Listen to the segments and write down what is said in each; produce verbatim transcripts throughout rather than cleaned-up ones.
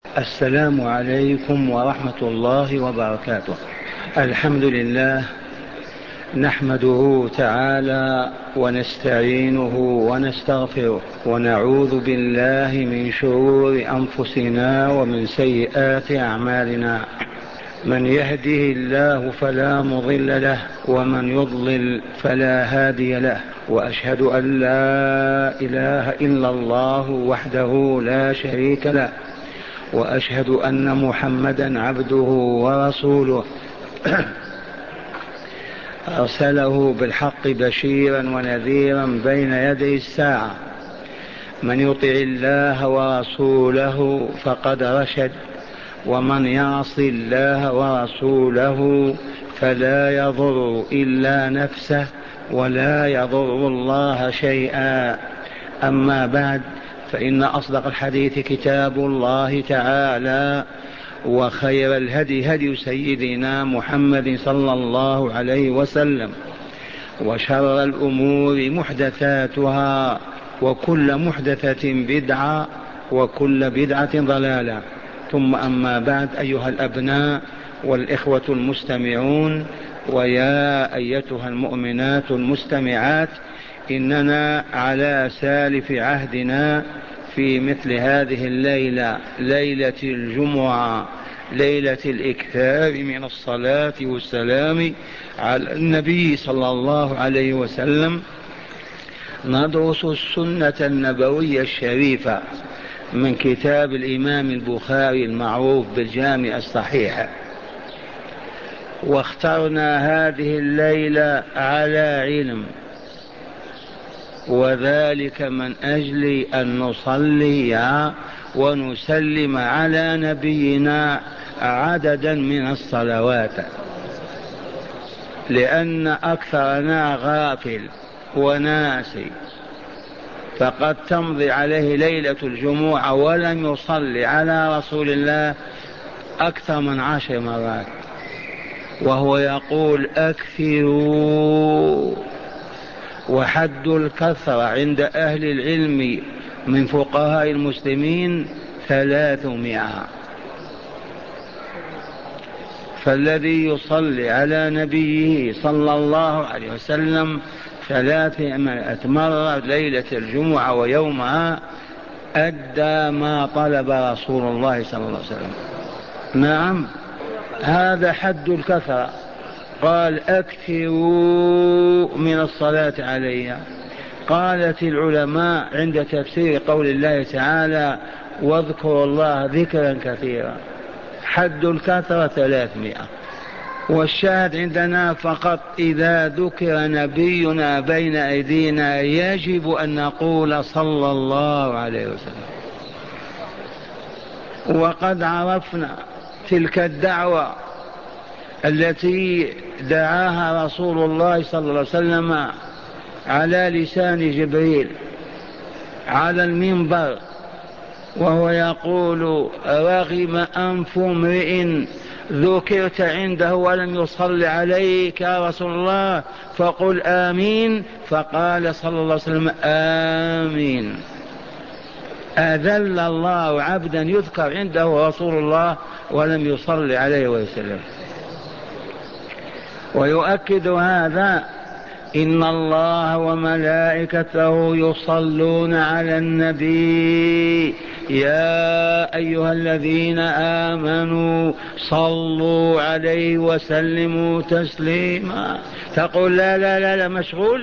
السلام عليكم ورحمة الله وبركاته. الحمد لله نحمده تعالى ونستعينه ونستغفره ونعوذ بالله من شرور أنفسنا ومن سيئات أعمالنا. من يهده الله فلا مضل له ومن يضلل فلا هادي له، وأشهد أن لا إله إلا الله وحده لا شريك له، وأشهد أن محمدا عبده ورسوله أرسله بالحق بشيرا ونذيرا بين يدي الساعة. من يطع الله ورسوله فقد رشد، ومن يعص الله ورسوله فلا يضر إلا نفسه ولا يضر الله شيئا. أما بعد، فإن أصدق الحديث كتاب الله تعالى، وخير الهدي هدي سيدنا محمد صلى الله عليه وسلم، وشر الأمور محدثاتها، وكل محدثة بدعة، وكل بدعة ضلالة. ثم أما بعد، أيها الأبناء والإخوة المستمعون، ويا أيتها المؤمنات المستمعات، إننا على سالف عهدنا في مثل هذه الليلة، ليلة الجمعة، ليلة الإكثار من الصلاة والسلام على النبي صلى الله عليه وسلم، ندرس السنة النبوية الشريفة من كتاب الإمام البخاري المعروف بالجامع الصحيح. واخترنا هذه الليلة على علم، وذلك من أجل أن نصلي ونسلم على نبينا عددا من الصلوات، لأن أكثرنا غافل وناسي، فقد تمضي عليه ليلة الجمعة ولم يصلي على رسول الله أكثر من عشر مرات، وهو يقول أكثروا. وحد الكثرة عند أهل العلم من فقهاء المسلمين ثلاثمائة. فالذي يصلي على نبيه صلى الله عليه وسلم ثلاثمائة مرة ليلة الجمعة ويومها أدى ما طلب رسول الله صلى الله عليه وسلم. نعم، هذا حد الكثرة. قال أكثروا من الصلاة علي. قالت العلماء عند تفسير قول الله تعالى واذكروا الله ذكرا كثيرا، حد الكثرة ثلاثمائة. والشاهد عندنا فقط إذا ذكر نبينا بين أيدينا يجب أن نقول صلى الله عليه وسلم. وقد عرفنا تلك الدعوة التي دعاها رسول الله صلى الله عليه وسلم على لسان جبريل على المنبر، وهو يقول رغم أنف امرئ ذكرت عنده ولم يصل عليك يا رسول الله فقل آمين. فقال صلى الله عليه وسلم آمين. أذل الله عبدا يذكر عنده رسول الله ولم يصل عليه وسلم. ويؤكد هذا إن الله وملائكته يصلون على النبي يا أيها الذين آمنوا صلوا عليه وسلموا تسليما. تقول لا لا لا, لا مشغول،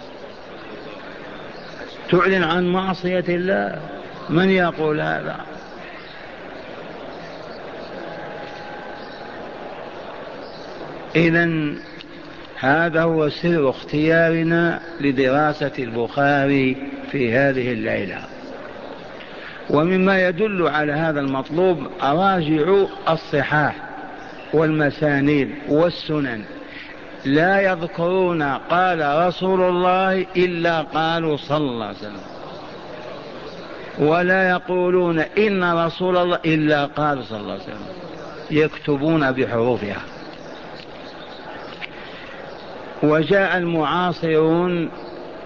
تعلن عن معصية الله. من يقول هذا؟ إذن هذا هو سر اختيارنا لدراسة البخاري في هذه الليلة. ومما يدل على هذا المطلوب أراجع الصحاح والمسانيد والسنن، لا يذكرون قال رسول الله إلا قالوا صلى الله عليه وسلم، ولا يقولون إن رسول الله إلا قال صلى الله عليه وسلم، يكتبون بحروفها. وجاء المعاصرون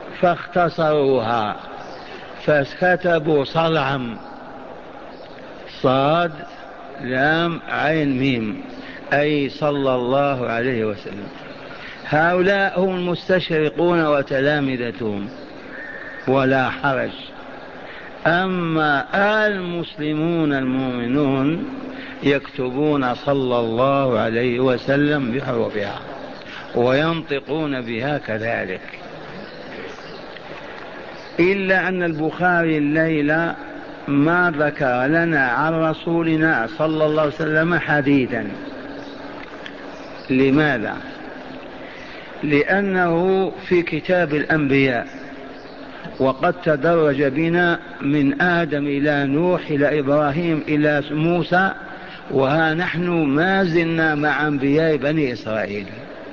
فاختصروها فكتبوا صلعم صاد لام عين ميم، أي صلى الله عليه وسلم. هؤلاء هم المستشرقون وتلامذتهم ولا حرج. أما المسلمون المؤمنون يكتبون صلى الله عليه وسلم بحروفها وينطقون بها كذلك. إلا أن البخاري الليلة ما ذكر لنا عن رسولنا صلى الله عليه وسلم حديثا. لماذا؟ لأنه في كتاب الأنبياء، وقد تدرج بنا من آدم إلى نوح إلى إبراهيم إلى موسى، وها نحن ما زلنا مع أنبياء بني إسرائيل.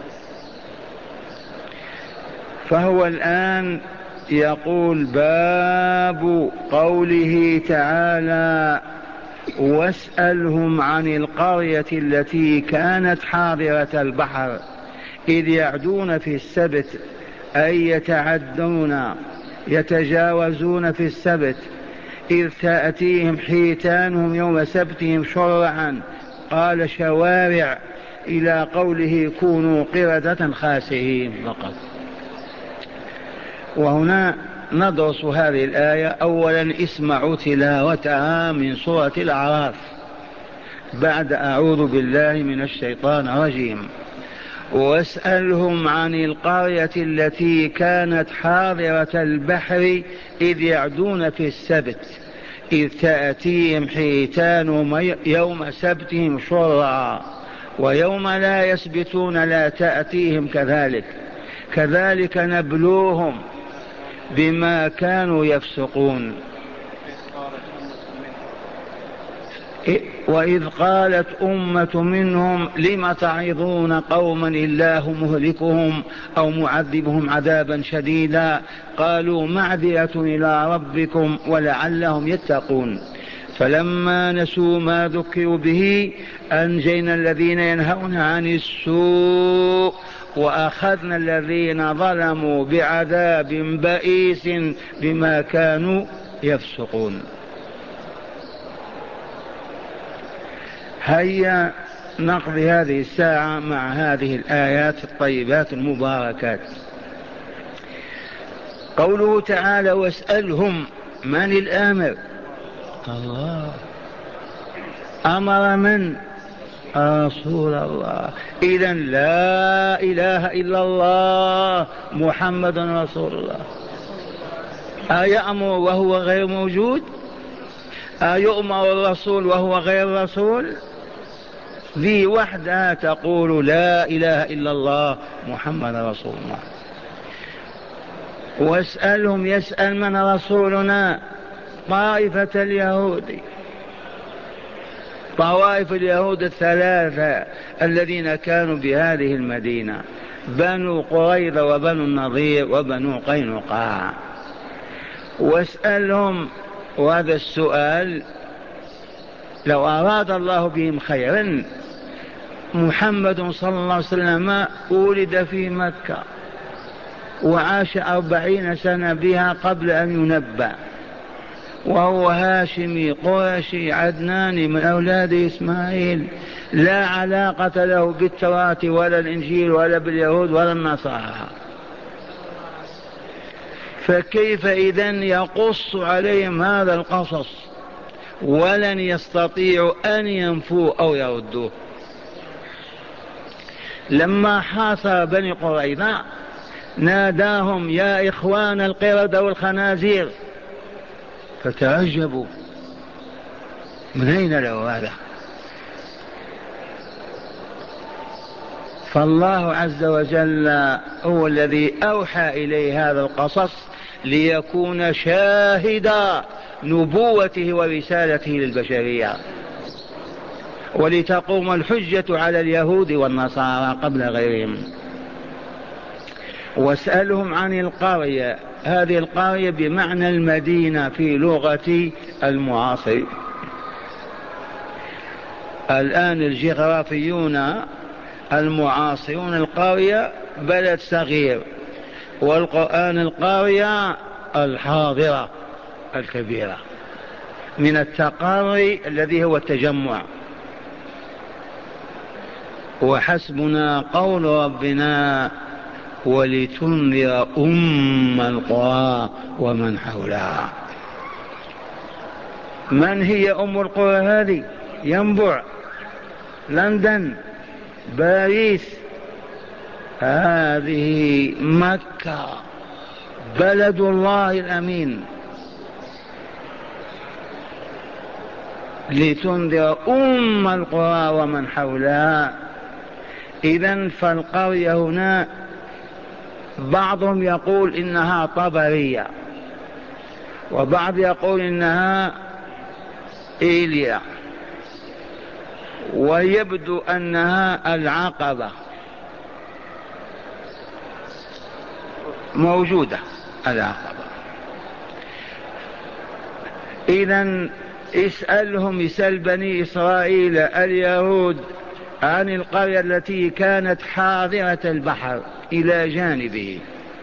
فهو الآن يقول باب قوله تعالى واسألهم عن القرية التي كانت حاضرة البحر إذ يعدون في السبت، أي يتعدون يتجاوزون في السبت، إذ تأتيهم حيتانهم يوم سبتهم شرعا، قال شوارع، إلى قوله كونوا قردة خاسئين فقط. وهنا ندرس هذه الآية. أولا اسمعوا تلاوتها من سورة الأعراف بعد أعوذ بالله من الشيطان الرجيم. واسألهم عن القرية التي كانت حاضرة البحر إذ يعدون في السبت، إذ تأتيهم حيتانهم يوم سبتهم شرعا، ويوم لا يسبتون لا تأتيهم كذلك. كذلك نبلوهم بما كانوا يفسقون. وإذ قالت أمة منهم لم تعظون قوما الله مهلكهم أو معذبهم عذابا شديدا، قالوا معذرة إلى ربكم ولعلهم يتقون. فلما نسوا ما ذكروا به أنجينا الذين ينهون عن السوء وأخذنا الذين ظلموا بعذاب بئيس بما كانوا يفسقون. هيا نقضي هذه الساعة مع هذه الآيات الطيبات المباركات. قوله تعالى واسألهم، من الآمر؟ الله. أمر من؟ رسول الله. إذن لا إله إلا الله محمد رسول الله. أيأمر وهو غير موجود؟ أيؤمر الرسول وهو غير رسول؟ ذي وحدها تقول لا إله إلا الله محمد رسول الله. واسألهم، يسأل من؟ رسولنا. طائفة اليهود، طوائف اليهود الثلاثة الذين كانوا بهذه المدينة، بنو قريظة وبنو النضير وبنو قينقاع. واسألهم، وهذا السؤال لو أراد الله بهم خيرا. محمد صلى الله عليه وسلم ولد في مكة وعاش أربعين سنة بها قبل أن ينبأ، وهو هاشمي قرشي عدناني من أولاد إسماعيل، لا علاقة له بالتوراة ولا الإنجيل ولا باليهود ولا النصارى. فكيف إذن يقص عليهم هذا القصص ولن يستطيعوا أن ينفوه أو يردوه؟ لما حاصر بني قريظة ناداهم يا إخوان القردة والخنازير، فتعجبوا من أين له هذا؟ فالله عز وجل هو الذي أوحى إليه هذا القصص ليكون شاهدا نبوته ورسالته للبشرية، ولتقوم الحجة على اليهود والنصارى قبل غيرهم. واسألهم عن القرية، هذه القرية بمعنى المدينة في لغة المعاصر. الآن الجغرافيون المعاصرون القرية بلد صغير، والقرآن القرية الحاضرة الكبيرة. من التقاري الذي هو التجمع. وحسبنا قول ربنا ولتنذر أم القرى ومن حولها. من هي أم القرى هذه؟ ينبع، لندن، باريس، هذه مكة بلد الله الأمين. لتنذر أم القرى ومن حولها. إذن فالقرية هنا بعضهم يقول إنها طبرية، وبعض يقول إنها إيليا، ويبدو أنها العقبة موجودة العقبة. إذن اسألهم، اسأل بني إسرائيل اليهود عن القرية التي كانت حاضرة البحر إلى جانبه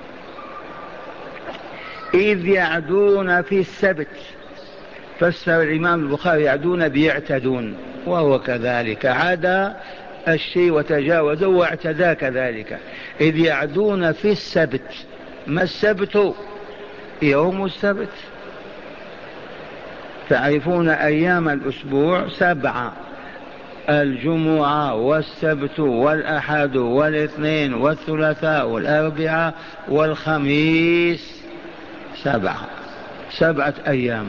إذ يعدون في السبت. فسر الإمام البخاري يعدون بيعتدون، وهو كذلك عدا الشيء وتجاوز واعتدى كذلك. إذ يعدون في السبت. ما السبت؟ يوم السبت. تعرفون أيام الأسبوع سبعة: الجمعة والسبت والأحد والاثنين والثلاثاء والأربعاء والخميس. سبعة سبعة أيام.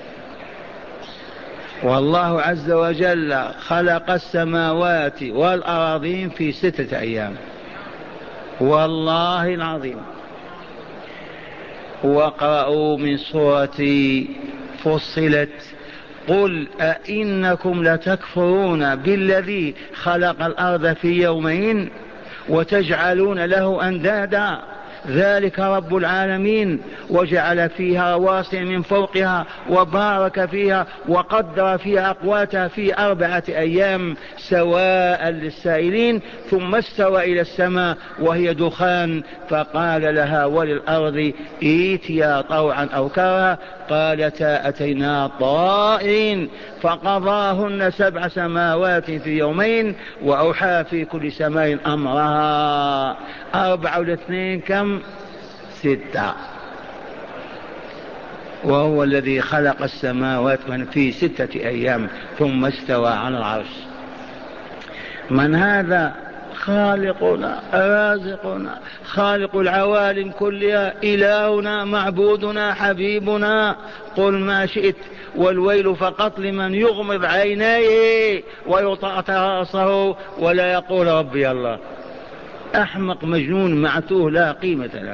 والله عز وجل خلق السماوات والأراضين في ستة أيام، والله العظيم. واقرأوا من سورة فصلت: قل أئنكم لتكفرون بالذي خلق الأرض في يومين وتجعلون له أندادا ذلك رب العالمين وجعل فيها رواسي من فوقها وبارك فيها وقدر فيها أقواتها في أربعة أيام سواء للسائلين ثم استوى إلى السماء وهي دخان فقال لها وللأرض ائتيا طوعا أو كرها قالتا أتينا طائعين فقضاهن سبع سماوات في يومين وأوحى في كل سماء أمرها. أربع والاثنين كم؟ ستة. وهو الذي خلق السماوات في ستة أيام ثم استوى على العرش. من هذا؟ خالقنا رازقنا خالق العوالم كلها، إلهنا معبودنا حبيبنا. قل ما شئت، والويل فقط لمن يغمض عينيه ويطأطأ رأسه ولا يقول ربي الله. أحمق مجنون معتوه لا قيمة له.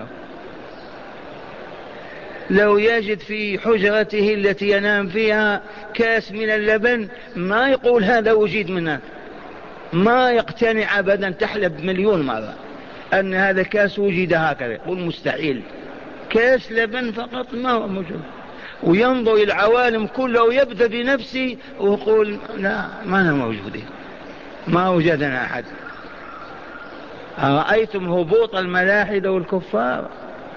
لو يجد في حجرته التي ينام فيها كاس من اللبن ما يقول هذا وجد منه، ما يقتنع أبدا، تحلب مليون مرة أن هذا كاس وجد هكذا، يقول مستحيل. كاس لبن فقط ما هو موجود. وينظر إلى العوالم كلها ويبدأ بنفسه ويقول لا ما أنا موجودين، ما وجدنا أحد. أرأيتم هبوط الملاحدة والكفار؟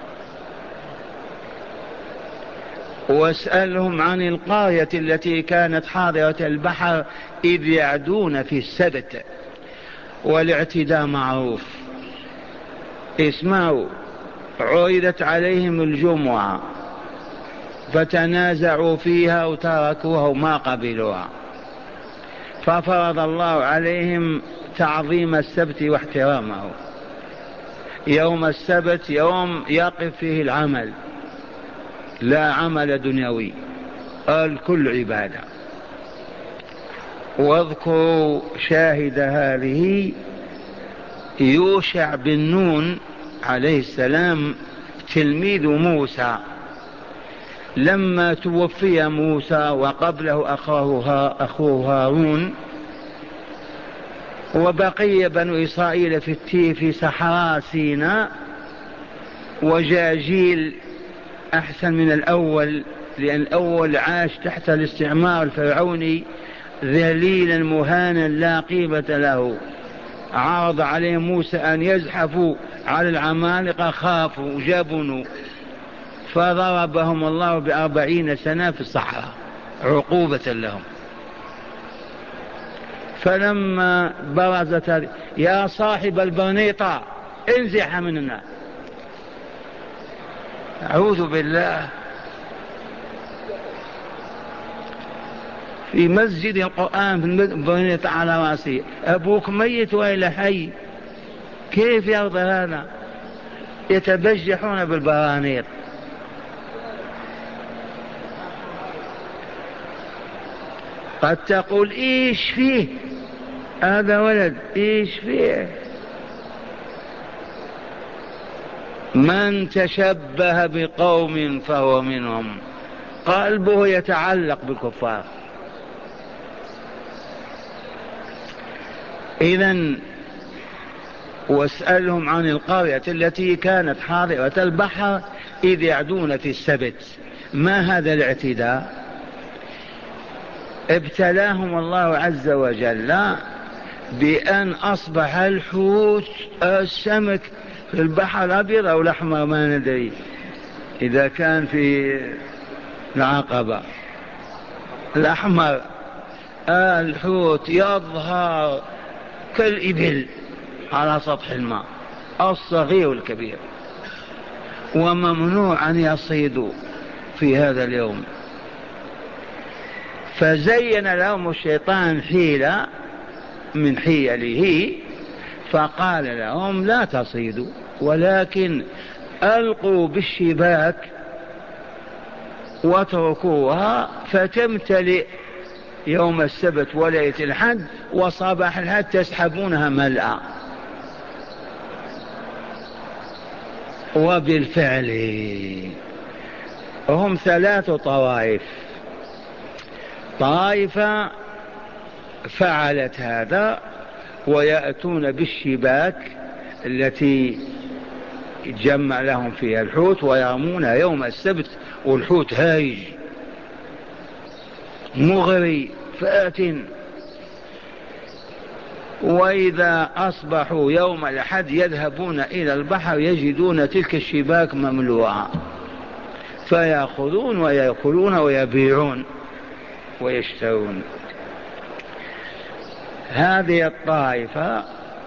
واسألهم عن القرية التي كانت حاضرة البحر إذ يعدون في السبت. والاعتداء معروف. اسمعوا: عرضت عليهم الجمعة فتنازعوا فيها وتركوها وما قبلوها، ففرض الله عليهم تعظيم السبت واحترامه. يوم السبت يوم يقف فيه العمل، لا عمل دنيوي، الكل عبادة. واذكروا شاهد هذه يوشع بن نون عليه السلام تلميذ موسى، لما توفي موسى وقبله أخوه هارون وبقي بنو إسرائيل في التيه في صحراء سيناء، وجاء جيل أحسن من الأول، لأن الأول عاش تحت الاستعمار الفرعوني ذليلا مهانا لا قيمة له. عرض عليهم موسى أن يزحفوا على العمالقة، خافوا وجبنوا، فضربهم الله بأربعين سنة في الصحراء عقوبة لهم. فلما برزت هذه يا صاحب البرنيطة انزح مننا، أعوذ بالله، في مسجد القرآن في البرنيطة على راسي، أبوك ميت وإلى حي، كيف يرضى هذا؟ يتبجحون بالبرانيط. قد تقول إيش فيه هذا ولد، إيش فيه؟ من تشبه بقوم فهو منهم، قلبه يتعلق بالكفار. إذن واسألهم عن القرية التي كانت حاضرة البحر إذ يعدون في السبت. ما هذا الاعتداء؟ ابتلاهم الله عز وجل بأن أصبح الحوت السمك في البحر الأبيض أو الأحمر، ما ندري، إذا كان في العقبة الأحمر الحوت يظهر كالإبل على سطح الماء، الصغير والكبير، وممنوع أن يصيدوا في هذا اليوم. فزين لهم الشيطان حيلة من حيله، فقال لهم لا تصيدوا، ولكن ألقوا بالشباك واتركوها فتمتلئ يوم السبت وليلة الحد، وصباح الحد تسحبونها ملأ. وبالفعل هم ثلاث طوائف، طائفة فعلت هذا ويأتون بالشباك التي جمع لهم فيها الحوت ويرمون يوم السبت، والحوت هايج مغري فآت. وإذا أصبحوا يوم الأحد يذهبون إلى البحر يجدون تلك الشباك مملوءة، فيأخذون ويأكلون ويبيعون ويشترون. هذه الطائفة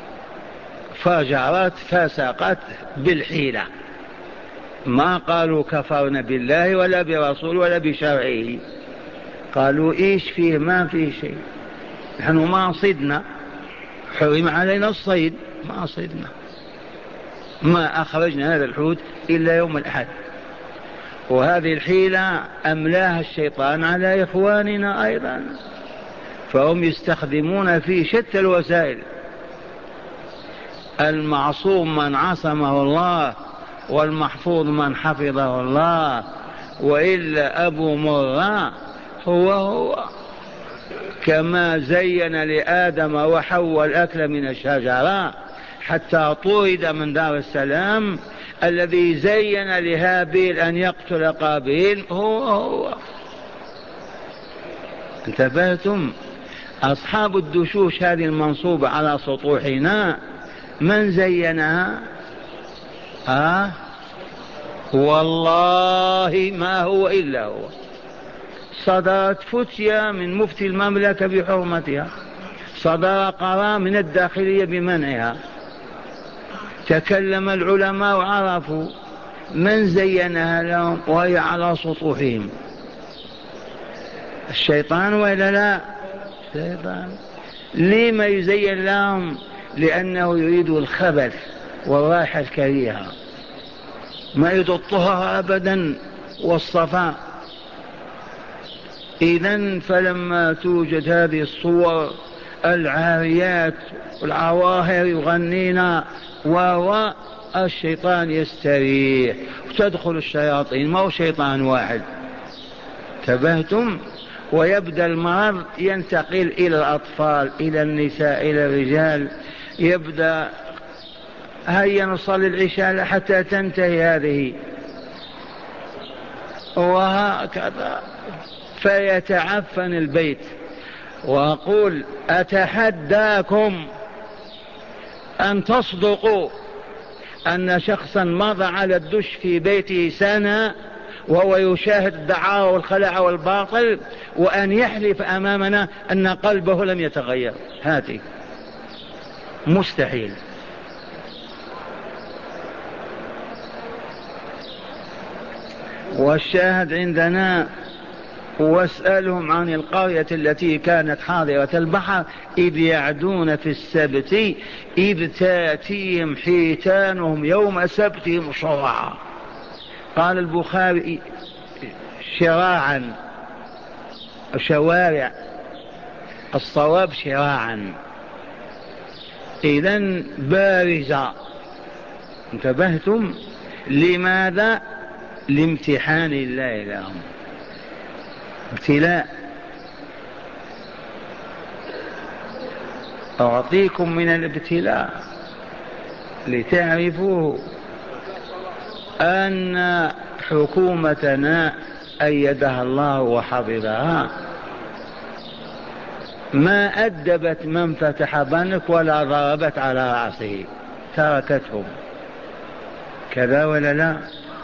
فجرت فسقت بالحيلة، ما قالوا كفرنا بالله ولا برسول ولا بشرعه، قالوا إيش فيه؟ ما فيه شيء، نحن ما صدنا، حرم علينا الصيد، ما صدنا، ما أخرجنا هذا الحوت إلا يوم الأحد. وهذه الحيلة أملاها الشيطان على إخواننا أيضا، فهم يستخدمون في شتى الوسائل. المعصوم من عصمه الله، والمحفوظ من حفظه الله، وإلا أبو مرة هو هو، كما زين لآدم وحواء الأكل من الشجرة حتى طرد من دار السلام، الذي زين لهابيل أن يقتل قابيل هو هو. انتبهتم؟ أصحاب الدشوش هذه المنصوبة على سطوحنا من زينها؟ آه والله ما هو إلا هو. صدرت فتية من مفتي المملكة بحرمتها، صدر قرار من الداخلية بمنعها، تكلم العلماء وعرفوا من زينها لهم وهي على سطوحهم. الشيطان ولا لا؟ الشيطان. لما يزين لهم؟ لأنه يريد الخبث والراحة الكريهة، ما يريد الطهر أبدا والصفاء. إذن فلما توجد هذه الصور العاريات والعواهر يغنينا وهو الشيطان يستريح، وتدخل الشياطين، ما هو شيطان واحد. تبهتم؟ ويبدأ المرض ينتقل إلى الأطفال، إلى النساء، إلى الرجال، يبدأ هيا نصلي العشاء حتى تنتهي هذه، وهكذا فيتعفن البيت. وأقول أتحداكم أن تصدقوا أن شخصا مضى على الدش في بيته سنة وهو يشاهد الدعارة والخلاع والباطل، وأن يحلف أمامنا أن قلبه لم يتغير، هذه مستحيل. والشاهد عندنا: واسألهم عن القرية التي كانت حاضرة البحر إذ يعدون في السبت إذ تاتيهم حيتانهم يوم سبتهم شرعا. قال البخاري شراعا، شوارع، الصواب شراعا، إذن بارزة. انتبهتم؟ لماذا؟ لامتحان الله لهم، ابتلاء. أعطيكم من الابتلاء لتعرفوا أن حكومتنا أيدها الله وحفظها ما أدبت من فتح بنك ولا ضربت على رأسه، تركتهم. كذا ولا لا؟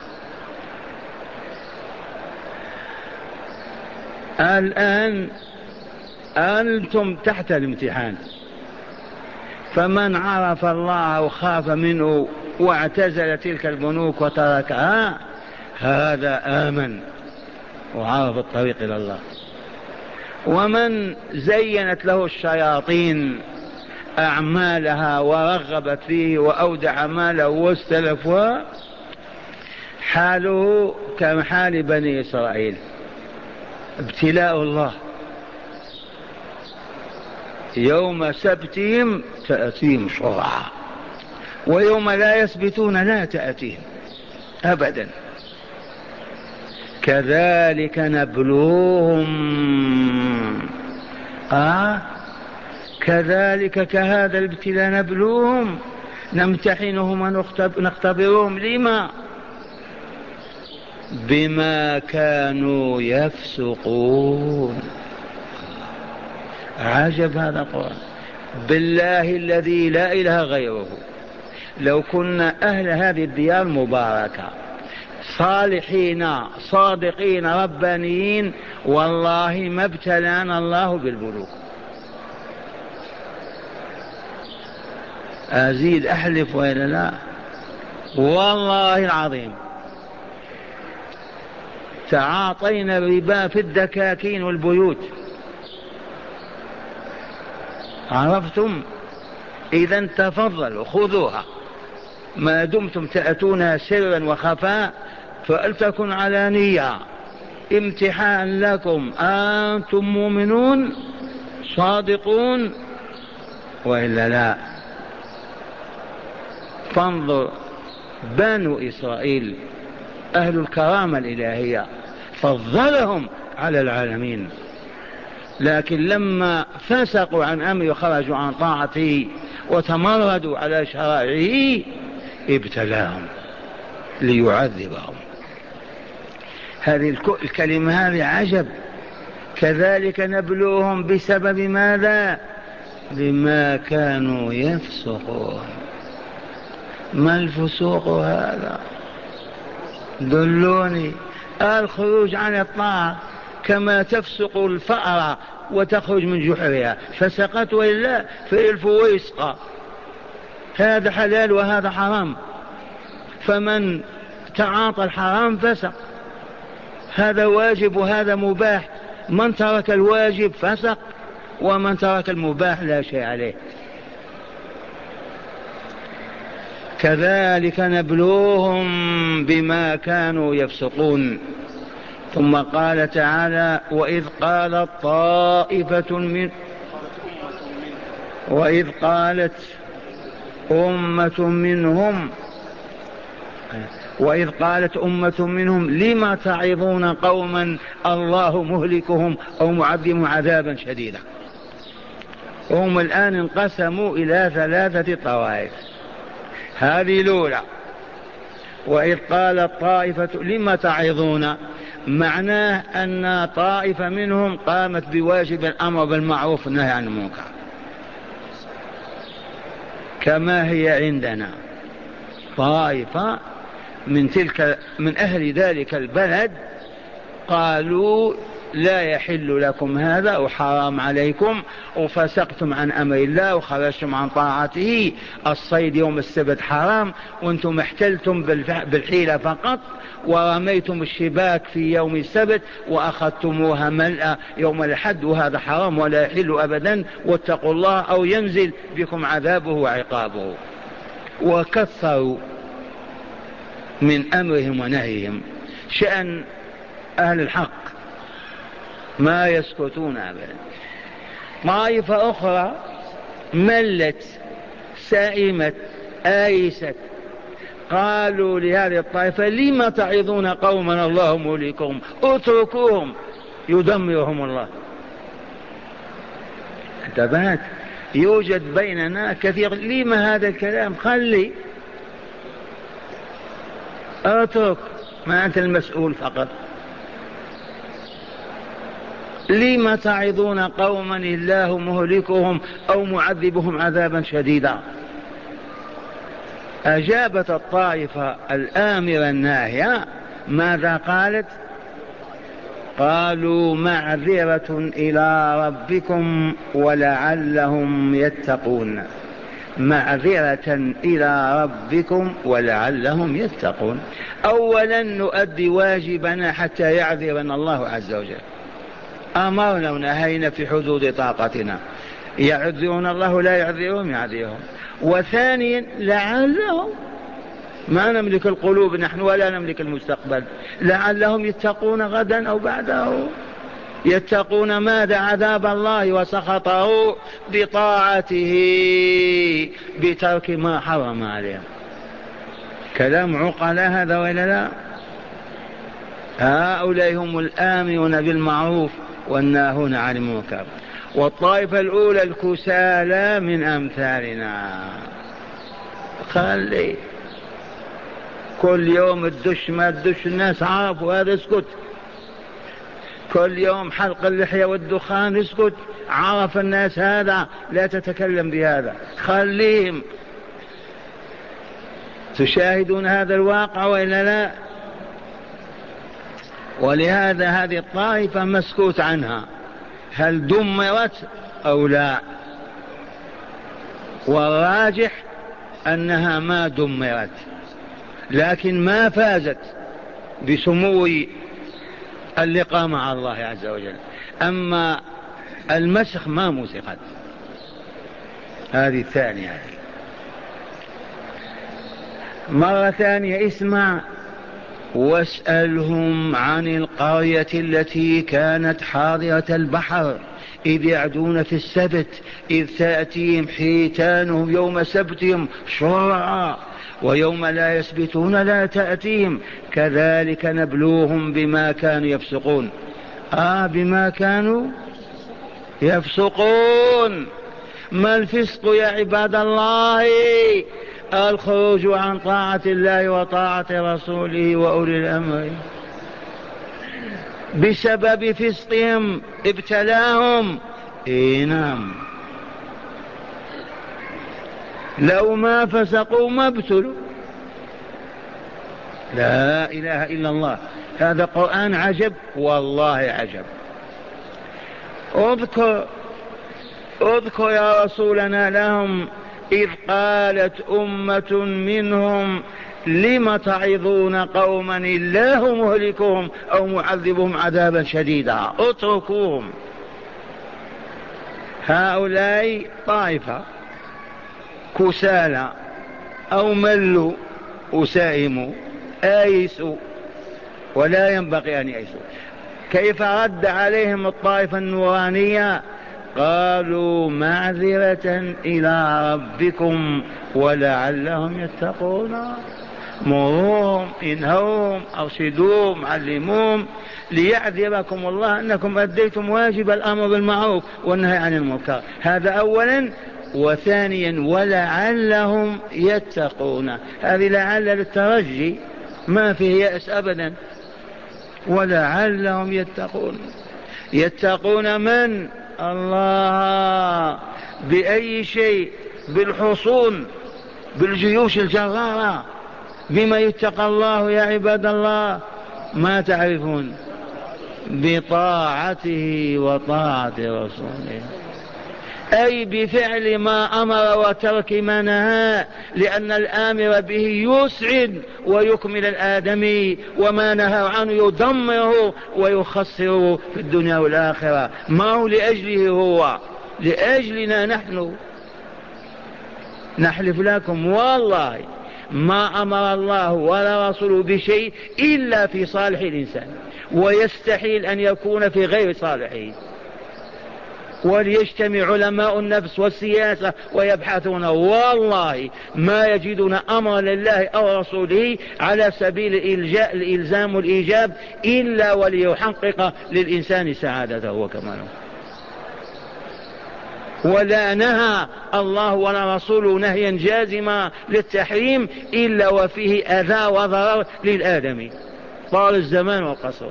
الآن أنتم تحت الامتحان، فمن عرف الله وخاف منه واعتزل تلك البنوك وتركها هذا آمن وعرف الطريق إلى الله. ومن زينت له الشياطين أعمالها ورغبت فيه وأودع ماله واستلفها حاله كحال بني إسرائيل. ابتلاء الله، يوم سبتهم تأتيهم شرعا، ويوم لا يسبتون لا تأتيهم أبدا. كذلك نبلوهم، آه كذلك كهذا الابتلاء نبلوهم، نمتحنهم ونختبرهم. لما؟ بما كانوا يفسقون. عجب هذا القرآن، بالله الذي لا إله غيره، لو كنا أهل هذه الديار المباركة صالحين صادقين ربانيين والله ما ابتلانا الله بالبلوغ. أزيد أحلف وإلا لا، والله العظيم تعاطينا الربا في الدكاكين والبيوت. عرفتم؟ إذا تفضلوا خذوها، ما دمتم تأتونها سرا وخفاء فلتكن علانية، امتحان لكم، أنتم مؤمنون صادقون وإلا لا. فانظر بنو إسرائيل أهل الكرامة الإلهية فضلهم على العالمين، لكن لما فسقوا عن أمره وخرجوا عن طاعته وتمردوا على شرائعه ابتلاهم ليعذبهم. هذه الكلمة هذه عجب. كذلك نبلوهم بسبب ماذا؟ بما كانوا يفسقون. ما الفسوق هذا؟ دلوني. الخروج عن الطاعة كما تفسق الفأرة وتخرج من جحرها، فسقت وإلا في الفويسقة. هذا حلال وهذا حرام، فمن تعاطى الحرام فسق. هذا واجب وهذا مباح، من ترك الواجب فسق ومن ترك المباح لا شيء عليه. كذلك نبلوهم بما كانوا يفسقون. ثم قال تعالى: وإذ قالت طائفة من وإذ قالت أمة منهم وإذ قالت أمة منهم لما تعظون قوما الله مهلكهم أو معذبهم عذابا شديدا. هم الآن انقسموا إلى ثلاثة طوائف. هذه الأولى: وإذ قالت طائفة لما تعظون، معناه أن طائفة منهم قامت بواجب الأمر بالمعروف والنهي عن المنكر كما هي عندنا. طائفة من تلك من أهل ذلك البلد قالوا لا يحل لكم هذا وحرام عليكم وفسقتم عن أمر الله وخرجتم عن طاعته. الصيد يوم السبت حرام وانتم احتلتم بالحيلة فقط، ورميتم الشباك في يوم السبت وأخذتموها ملأ يوم الحد، وهذا حرام ولا يحل أبدا، واتقوا الله أو ينزل بكم عذابه وعقابه. وكثروا من أمرهم ونهيهم. شأن أهل الحق ما يسكتون أبدا. طائفة أخرى ملت سائمت آيست، قالوا لهذه الطائفة لما تعظون قوما الله مهلكهم، اتركوهم يدمرهم الله. انتبهت؟ يوجد بيننا كثير، لما هذا الكلام؟ خلي اترك، ما أنت المسؤول فقط. لما تعظون قوما الله مهلكهم أو معذبهم عذابا شديدا؟ أجابت الطائفة الآمرة الناهية ماذا قالت؟ قالوا معذرة إلى ربكم ولعلهم يتقون. معذرة إلى ربكم ولعلهم يتقون. أولا نؤدي واجبنا حتى يعذرنا الله عز وجل. أمرنا ونهينا في حدود طاقتنا، يعذرون الله لا يعذرهم يعذرهم. وثانيا لعلهم، ما نملك القلوب نحن ولا نملك المستقبل، لعلهم يتقون غدا أو بعده. يتقون ماذا؟ عذاب الله وسخطه بطاعته بترك ما حرم عليهم. كلام عقلاء هذا ولا لا؟ هؤلاء هم الآمرون بالمعروف والناهون عن المنكر. والطائفة الأولى الكسالى من أمثالنا، خلي كل يوم الدش ما الدش، الناس عارفوا هذا، اسكت. كل يوم حلق اللحية والدخان، اسكت، عرف الناس هذا، لا تتكلم بهذا، خليهم. تشاهدون هذا الواقع وإلا لا؟ ولهذا هذه الطائفة مسكوت عنها، هل دمرت أو لا؟ والراجح أنها ما دمرت، لكن ما فازت بسمو اللقاء مع الله عز وجل. أما المسخ ما مسخت. هذه الثانية. مرة ثانية اسمع: واسألهم عن القرية التي كانت حاضرة البحر إذ يعدون في السبت إذ تأتيهم حيتانهم يوم سبتهم شرعا ويوم لا يسبتون لا تأتيهم كذلك نبلوهم بما كانوا يفسقون. آه بما كانوا يفسقون. ما الفسق يا عباد الله؟ الخروج عن طاعة الله وطاعة رسوله وأولي الأمر. بسبب فسقهم ابتلاهم. إيه نعم، لو ما فسقوا ما ابتلوا. لا إله إلا الله، هذا قرآن عجب والله عجب. اذكر اذكر يا رسولنا لهم إذ قالت أمة منهم لم تعظون قوما الله مهلكهم أو معذبهم عذابا شديدا اتركوهم. هؤلاء طائفة كسالى أو ملوا وسائموا آيسوا، ولا ينبغي أن يأيسوا. كيف رد عليهم الطائفة النورانية؟ قالوا معذرة إلى ربكم ولعلهم يتقون. مروهم انهوهم أرشدوهم علموهم ليعذركم الله أنكم أديتم واجب الأمر بالمعروف والنهي عن المنكر. هذا أولا. وثانيا ولعلهم يتقون. هذه لعل للترجي، ما فيه يأس أبدا. ولعلهم يتقون. يتقون من؟ الله. بأي شيء؟ بالحصون، بالجيوش الجرارة. بما يتقى الله يا عباد الله؟ ما تعرفون؟ بطاعته وطاعة رسوله، أي بفعل ما أمر وترك ما نهى، لأن الآمر به يسعد ويكمل الآدمي، وما نهى عنه يدمره ويخسره في الدنيا والآخرة. ما هو لأجله، هو لأجلنا نحن. نحلف لكم والله ما أمر الله ولا رسوله بشيء إلا في صالح الإنسان، ويستحيل أن يكون في غير صالحه. وليجتمع علماء النفس والسياسة ويبحثون، والله ما يجدون أمر لله أو رسوله على سبيل الإلجاء الإلزام والإيجاب إلا وليحقق للإنسان سعادته وكماله. ولا نهى الله ولا رسوله نهيا جازما للتحريم إلا وفيه أذى وضرر للآدمي طال الزمان والقصر.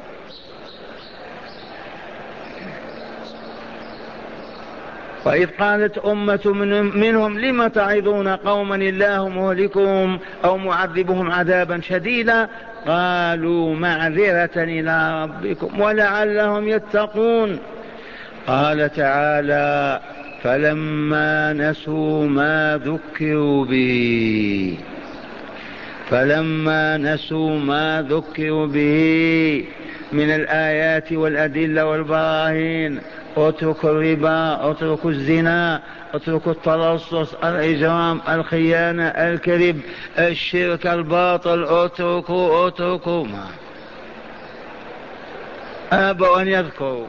وإذ قالت أمة منهم لم تعظون قوما الله مهلكهم أو معذبهم عذابا شديدا قالوا معذرة إلى ربكم ولعلهم يتقون. قال تعالى فلما نسوا ما ذكروا به فلما نسوا ما ذكروا به من الآيات والأدلة والبراهين، اتركوا الربا، اتركوا الزنا، اتركوا التلصص، الإجرام، الخيانة، الكذب، الشرك، الباطل، اتركوا اتركوا ما أبوا أن يذكروا.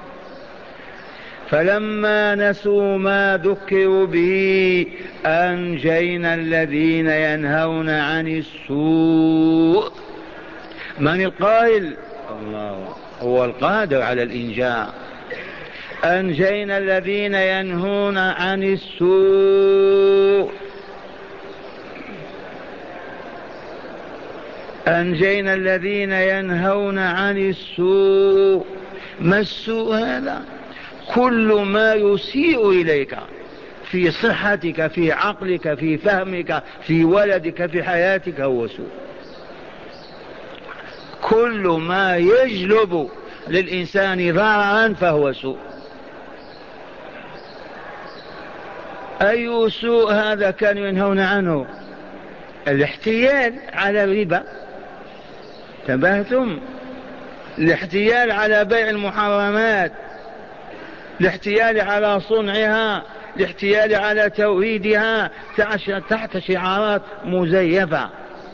فلما نسوا ما ذكروا به أنجينا الذين ينهون عن السوء. من القائل؟ الله هو القادر على الإنجاء. أنجينا الذين ينهون عن السوء، أنجينا الذين ينهون عن السوء. ما السوء هذا؟ كل ما يسيء إليك في صحتك، في عقلك، في فهمك، في ولدك، في حياتك هو سوء. كل ما يجلب للإنسان ضررا فهو سوء. أي سوء هذا كانوا ينهون عنه؟ الاحتيال على الربا، تبهتم؟ الاحتيال على بيع المحرمات، الاحتيال على صنعها، الاحتيال على توحيدها تحت شعارات مزيفة،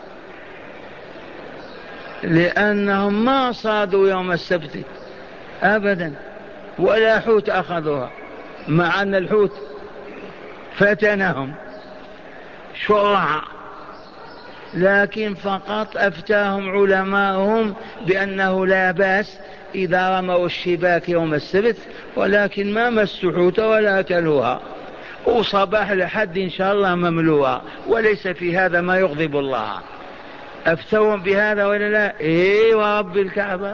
لأنهم ما صادوا يوم السبت أبدا ولا حوت أخذوها، مع أن الحوت فتنهم شرعا، لكن فقط أفتاهم علماءهم بأنه لا بأس إذا رموا الشباك يوم السبت، ولكن ما مسوا حوت ولا أكلوها، وصباح الأحد إن شاء الله مملوءة، وليس في هذا ما يغضب الله. أفتوهم بهذا ولا لا؟ إيه ورب الكعبة.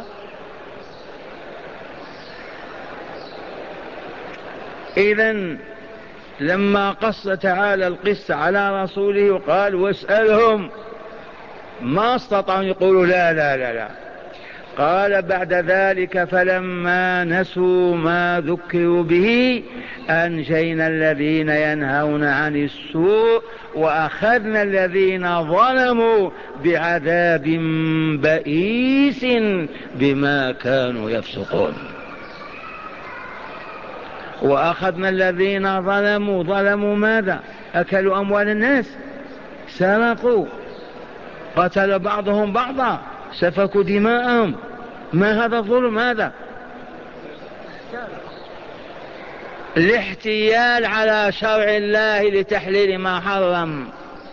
إذن لما قص تعالى القصة على رسوله وقال واسألهم، ما استطاعوا يقولوا لا لا لا لا. قال بعد ذلك فلما نسوا ما ذكروا به أنجينا الذين ينهون عن السوء وأخذنا الذين ظلموا بعذاب بئيس بما كانوا يفسقون. وأخذنا الذين ظلموا، ظلموا ماذا؟ أكلوا أموال الناس، سرقوا، قتل بعضهم بعضا، سفكوا دماءهم. ما هذا الظلم؟ هذا الاحتيال على شرع الله لتحليل ما حرم،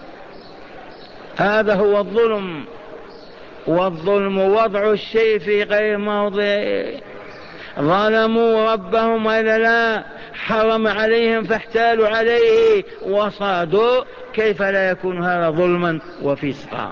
هذا هو الظلم. والظلم وضع الشيء في غير موضعه. ظلموا ربهم ولا لا؟ حرم عليهم فاحتالوا عليه وصادوا، كيف لا يكون هذا ظلما وفسقا؟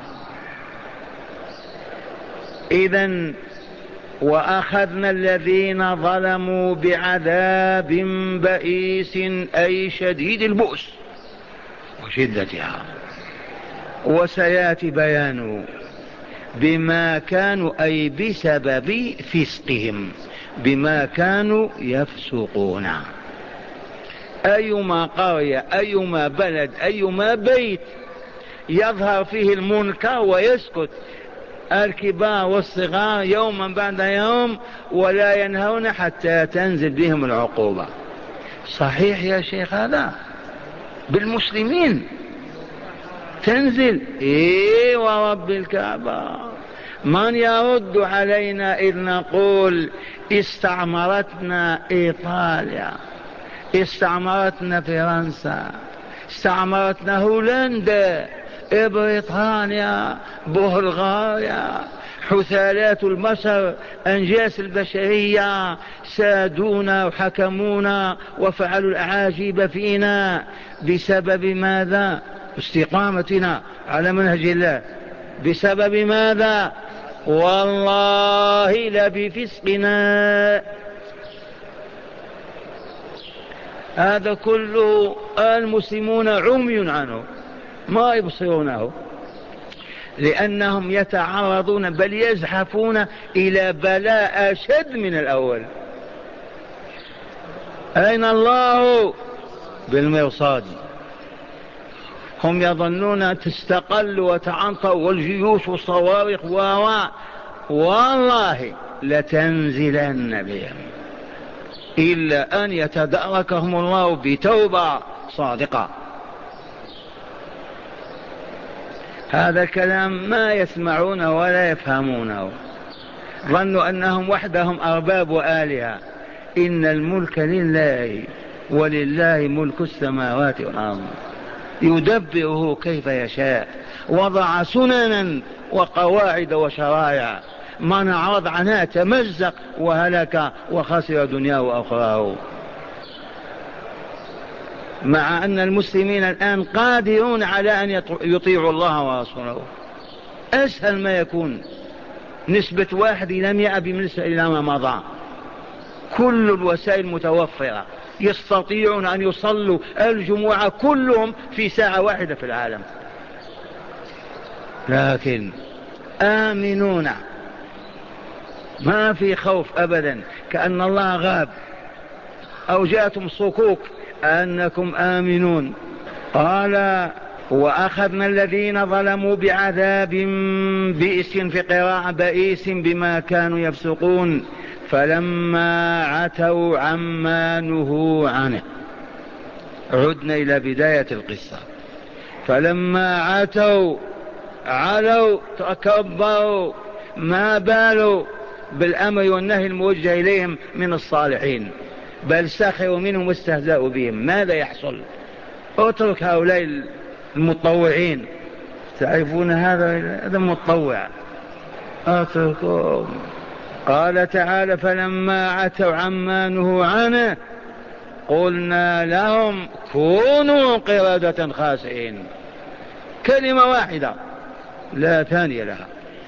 إذن وأخذنا الذين ظلموا بعذاب بئيس أي شديد البؤس وشدتها. وسيأتي بيانه. بما كانوا أي بسبب فسقهم، بما كانوا يفسقون. أيما قرية أيما بلد أيما بيت يظهر فيه المنكر ويسكت الكبار والصغار يوما بعد يوم ولا ينهون حتى تنزل بهم العقوبة. صحيح يا شيخ هذا بالمسلمين تنزل؟ إيه ورب الكعبة. من يرد علينا إذ نقول استعمرتنا إيطاليا، استعمرتنا فرنسا، استعمرتنا هولندا، بريطانيا، بلغاريا، حثالات البشر أنجاس البشرية سادونا وحكمونا وفعلوا الأعاجيب فينا بسبب ماذا؟ استقامتنا على منهج الله. بسبب ماذا؟ والله لبفسقنا. هذا كله المسلمون عمي عنه ما يبصرونه، لأنهم يتعرضون بل يزحفون إلى بلاء أشد من الأول. أين الله؟ بالمرصاد. هم يظنون تستقل وتعنطر والجيوش والصواريخ و والله لتنزلن بهم إلا أن يتداركهم الله بتوبة صادقة. هذا الكلام ما يسمعونه ولا يفهمونه، ظنوا أنهم وحدهم أرباب وآلهة. إن الملك لله ولله ملك السماوات والأرض يدبره كيف يشاء. وضع سننا وقواعد وشرائع، من أعرض عنها تمزق وهلك وخسر دنياه وأخراه. مع أن المسلمين الآن قادرون على أن يطيعوا الله ورسوله، أسهل ما يكون. نسبة واحد إلى مئة بالنسبة إلى ما مضى. كل الوسائل متوفرة، يستطيعون أن يصلوا الجمعة كلهم في ساعة واحدة في العالم، لكن آمنون ما في خوف أبدا، كأن الله غاب أو جاءتم صكوك أنكم آمنون. قال وأخذنا الذين ظلموا بعذاب بئس، في قراءة بئيس بما كانوا يفسقون. فلما عتوا عما نهوا عنه. عدنا إلى بداية القصة. فلما عتوا علوا تكبروا ما بالوا بالأمر والنهي الموجه إليهم من الصالحين، بل سخروا منهم واستهزأوا بهم. ماذا يحصل؟ اترك هؤلاء المتطوعين، تعرفون هذا هذا متطوع، اتركوا. قال تعالى فلما عتوا عما نهوا عنه قلنا لهم كونوا قردة خاسئين. كلمة واحدة لا ثانية لها.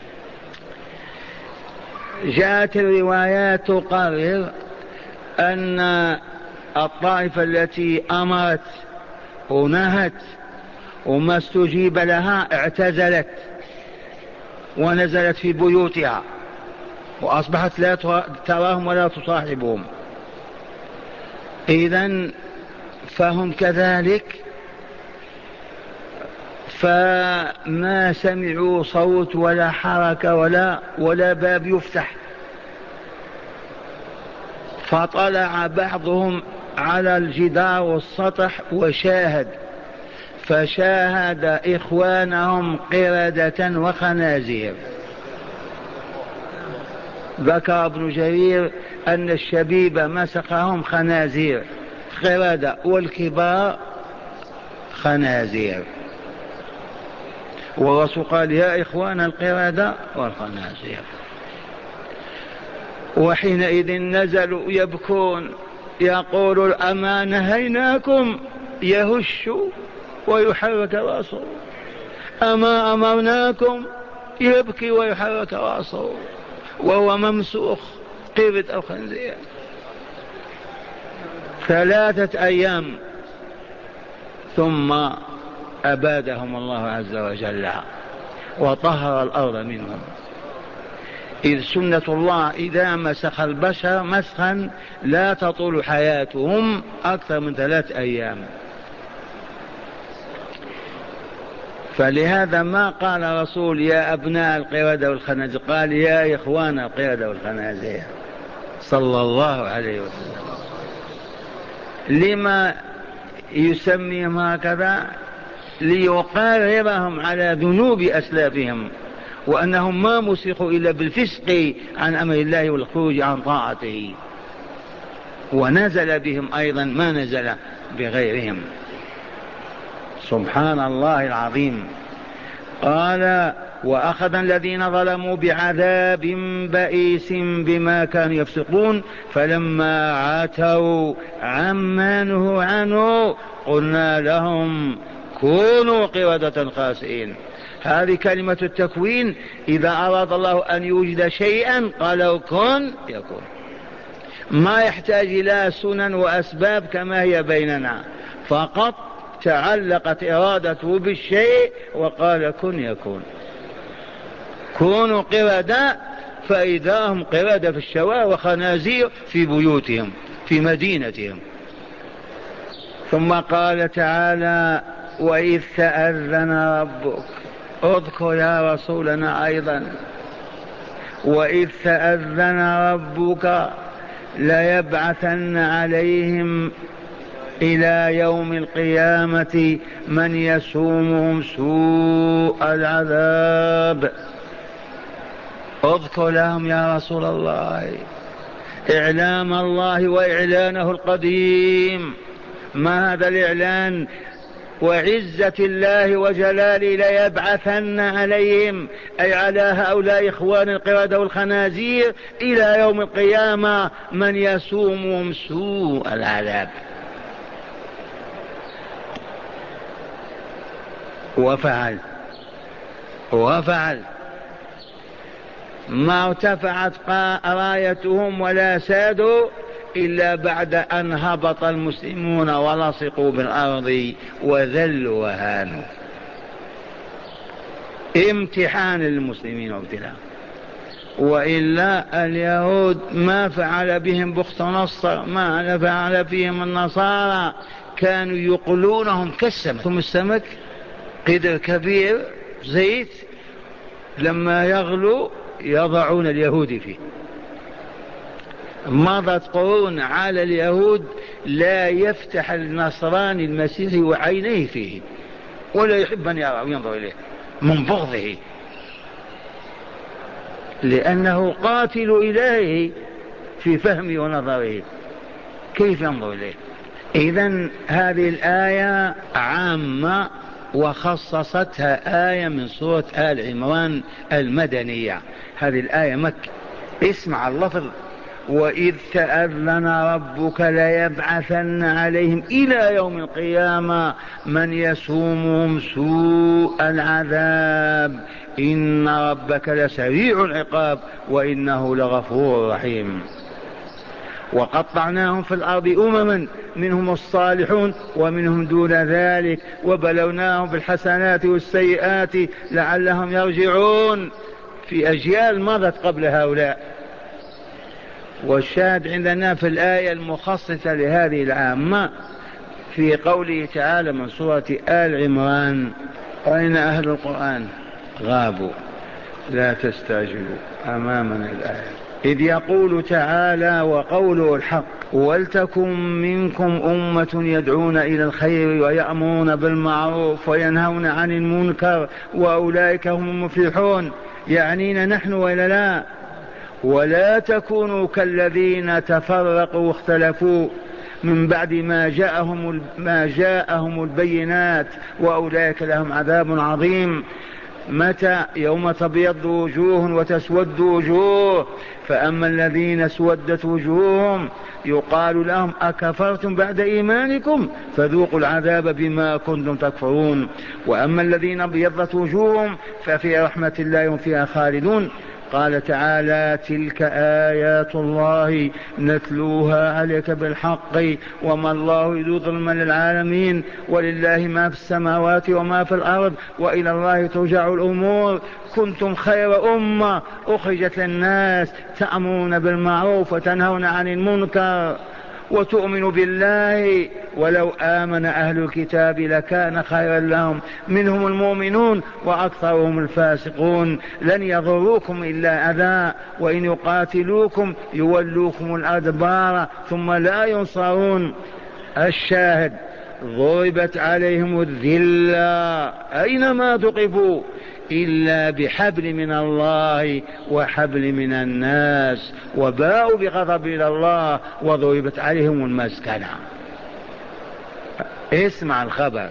جاءت الروايات تقرر أن الطائفة التي أمرت ونهت وما استجيب لها اعتزلت ونزلت في بيوتها وأصبحت لا تراهم ولا تصاحبهم. إذن فهم كذلك، فما سمعوا صوت ولا حركة ولا, ولا باب يفتح. فطلع بعضهم على الجدار والسطح وشاهد، فشاهد إخوانهم قردة وخنازير. ذكر ابن جرير أن الشبيب مسخهم خنازير قردة والكبار خنازير. والرسول قال يا إخوان القردة والخنازير. وحينئذ نزلوا يبكون يقول أما نهيناكم، يهش ويحرك رأسه، أما أمرناكم، يبكي ويحرك رأسه وهو ممسوخ قرد أو خنزير. ثلاثة أيام ثم أبادهم الله عز وجل وطهر الأرض منهم. إذ سنة الله إذا مسخ البشر مسخا لا تطول حياتهم أكثر من ثلاث أيام. فلهذا ما قال رسول يا أبناء القردة والخنازير، قال يا إخوان القردة والخنازير صلى الله عليه وسلم. لما يسميهم هكذا؟ ليقررهم على ذنوب أسلافهم، وأنهم ما مسخوا إلا بالفسق عن أمر الله والخروج عن طاعته، ونزل بهم أيضا ما نزل بغيرهم. سبحان الله العظيم. قال وأخذ الذين ظلموا بعذاب بئيس بما كانوا يفسقون فلما عتوا عما نهوا عنه قلنا لهم كونوا قردة خاسئين. هذه كلمة التكوين. إذا أراد الله أن يوجد شيئا قال كن يكون، ما يحتاج إلى سنن وأسباب كما هي بيننا، فقط تعلقت إرادته بالشيء وقال كن يكون. كونوا قردة، فإذا هم قردة في الشوارع وخنازير في بيوتهم في مدينتهم. ثم قال تعالى وإذ تأذن ربك، اذكر يا رسولنا أيضا وإذ تأذن ربك ليبعثن عليهم إلى يوم القيامة من يسومهم سوء العذاب. اذكر لهم يا رسول الله إعلام الله وإعلانه القديم. ما هذا الإعلان؟ وعزة الله وجلاله ليبعثن عليهم، أي على هؤلاء إخوان القردة والخنازير إلى يوم القيامة من يسومهم سوء العذاب. وفعل وفعل ما ارتفعت رايتهم ولا سادوا إلا بعد أن هبط المسلمون ولصقوا بالأرض وذلوا وهانوا. امتحان للمسلمين وابتلاء. وإلا اليهود ما فعل بهم بخت نصر، ما فعل فيهم النصارى، كانوا يقلونهم كالسمك. ثم السمك قدر كبير زيت لما يغلو يضعون اليهود فيه. مضت قرون على اليهود لا يفتح النصراني المسيحي وعينيه فيه ولا يحب أن يرى وينظر إليه من بغضه، لأنه قاتل إليه في فهمه ونظره، كيف ينظر إليه؟ إذن هذه الآية عامة وخصصتها آية من سورة آل عمران المدنية. هذه الآية مكة. اسمع اللفظ وإذ تأذن ربك ليبعثن عليهم إلى يوم القيامة من يسومهم سوء العذاب إن ربك لسريع العقاب وإنه لغفور رحيم. وقطعناهم في الأرض أمما منهم الصالحون ومنهم دون ذلك وبلوناهم بالحسنات والسيئات لعلهم يرجعون، في أجيال مضت قبل هؤلاء. والشاهد عندنا في الآية المخصصة لهذه العامة في قوله تعالى من سورة آل عمران: أين أهل القرآن؟ غابوا، لا تستعجلوا أمامنا الآية. إذ يقول تعالى وقوله الحق: ولتكن منكم أمة يدعون إلى الخير ويأمرون بالمعروف وينهون عن المنكر وأولئك هم المفلحون. يعنينا نحن ولا لا؟ ولا تكونوا كالذين تفرقوا واختلفوا من بعد ما جاءهم ما جاءهم البينات وأولئك لهم عذاب عظيم. متى؟ يوم تبيض وجوه وتسود وجوه، فأما الذين اسودت وجوههم يقال لهم أكفرتم بعد إيمانكم فذوقوا العذاب بما كنتم تكفرون، وأما الذين ابيضت وجوههم ففي رحمة الله هم فيها خالدون. قال تعالى تلك آيات الله نتلوها عليك بالحق وما الله يريد ظلما للعالمين ولله ما في السماوات وما في الأرض وإلى الله ترجع الأمور كنتم خير أمة أخرجت للناس تأمرون بالمعروف وتنهون عن المنكر وتؤمن بالله ولو آمن أهل الكتاب لكان خيرا لهم منهم المؤمنون وأكثرهم الفاسقون لن يضروكم إلا أذى وإن يقاتلوكم يولوكم الأدبار ثم لا ينصرون. الشاهد ضربت عليهم الذلة أينما تقفوا إلا بحبل من الله وحبل من الناس وباءوا بغضب إلى الله وضربت عليهم المسكنة. اسمع الخبر،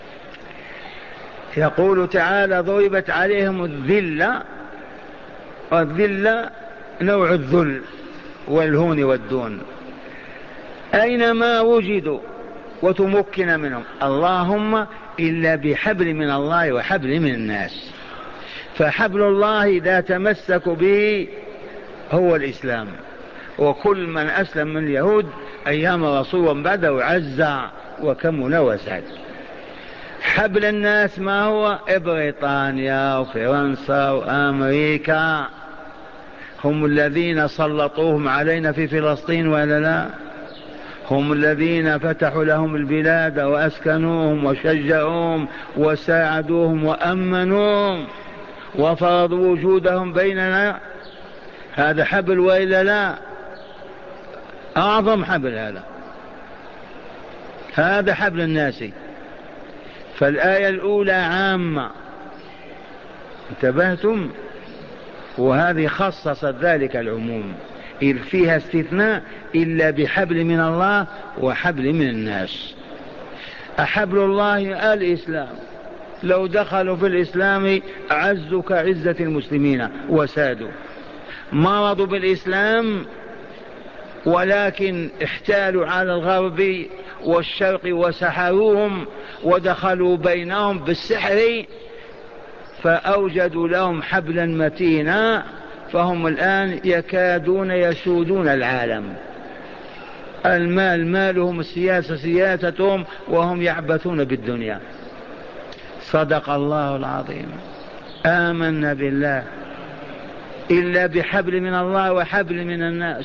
يقول تعالى ضربت عليهم الذلة، والذلة نوع الذل والهون والدون أينما وجدوا وتمكن منهم اللهم إلا بحبل من الله وحبل من الناس. فحبل الله إذا تمسك به هو الإسلام، وكل من أسلم من اليهود أيام رسول بعده عز وكمل وسعد. حبل الناس ما هو؟ بريطانيا وفرنسا وأمريكا، هم الذين سلطوهم علينا في فلسطين ولا لا؟ هم الذين فتحوا لهم البلاد وأسكنوهم وشجعوهم وساعدوهم وأمنوهم وفرضوا وجودهم بيننا. هذا حبل وإلا لا؟ أعظم حبل هذا، هذا حبل الناس. فالآية الأولى عامة، انتبهتم؟ وهذه خصصت ذلك العموم إذ فيها استثناء إلا بحبل من الله وحبل من الناس. أحبل الله الإسلام، لو دخلوا في الإسلام عزوا كعزة المسلمين وسادوا. مرضوا بالإسلام ولكن احتالوا على الغرب والشرق وسحروهم ودخلوا بينهم بالسحر فأوجدوا لهم حبلا متينا، فهم الآن يكادون يسودون العالم. المال مالهم، السياسة سياستهم، وهم يعبثون بالدنيا. صدق الله العظيم. آمنا بالله إلا بحبل من الله وحبل من الناس.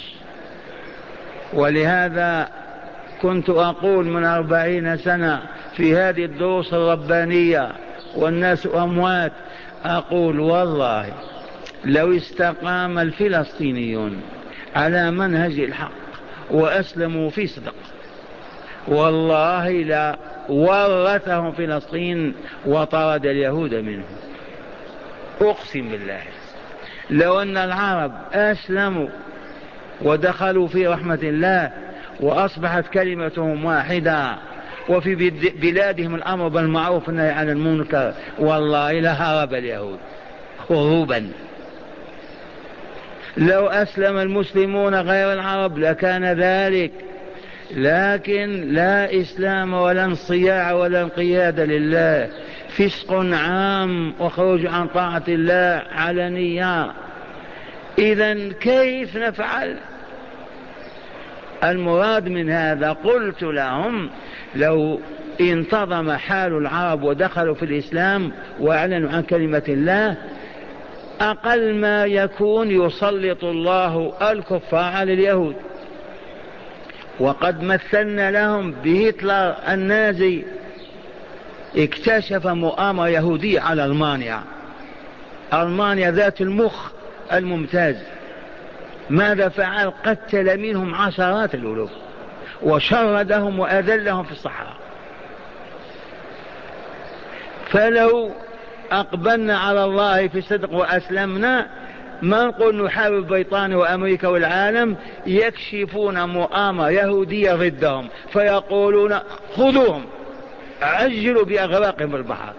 ولهذا كنت أقول من أربعين سنة في هذه الدروس الربانية والناس أموات، أقول والله لو استقام الفلسطينيون على منهج الحق وأسلموا في صدق والله لا ورثهم فلسطين وطرد اليهود منه. أقسم بالله لو أن العرب أسلموا ودخلوا في رحمة الله وأصبحت كلمتهم واحدة وفي بلادهم الأمر بالمعروف والنهي عن المنكر والله لهرب اليهود هروبا. لو أسلم المسلمون غير العرب لكان ذلك، لكن لا إسلام ولا انصياع ولا انقياد لله، فسق عام وخروج عن طاعة الله علنيا. إذن كيف نفعل؟ المراد من هذا قلت لهم لو انتظم حال العرب ودخلوا في الإسلام وأعلنوا عن كلمة الله أقل ما يكون يسلط الله الكفار على اليهود. وقد مثلنا لهم بهتلر النازي، اكتشف مؤامرة يهودية على ألمانيا، ألمانيا ذات المخ الممتاز. ماذا فعل؟ قتل منهم عشرات الألوف وشردهم وأذلهم في الصحراء. فلو أقبلنا على الله في صدق وأسلمنا ما نقول نحارب بريطانيا وأمريكا والعالم، يكشفون مؤامرة يهودية ضدهم فيقولون خذوهم عجلوا بأغراقهم في البحر،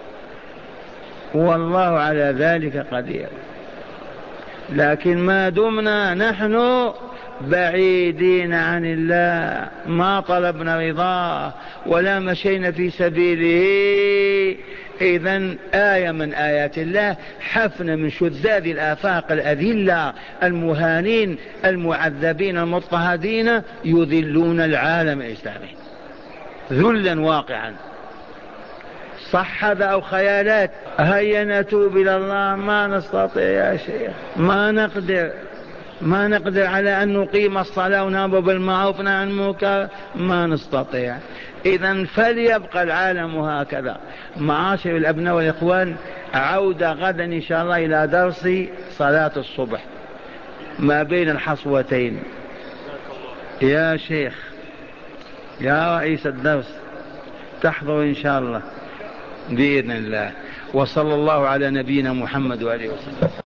والله على ذلك قدير. لكن ما دمنا نحن بعيدين عن الله ما طلبنا رضاه ولا مشينا في سبيله إذن آية من آيات الله، حفن من شذاذ الآفاق الأذلة المهانين المعذبين المضطهدين يذلون العالم الإسلامي ذلا واقعا. صح هذا أو خيالات؟ هيا نتوب إلى الله. ما نستطيع يا شيخ، ما نقدر ما نقدر على أن نقيم الصلاة ونأمر بالمعروف وننهى عن المنكر، ما نستطيع. إذن فليبقى العالم هكذا. معاشر الأبناء والإخوان، عودة غدا إن شاء الله إلى درس صلاة الصبح ما بين الحصوتين. يا شيخ، يا رئيس الدرس، تحضر إن شاء الله بإذن الله. وصلى الله على نبينا محمد وآله وسلم.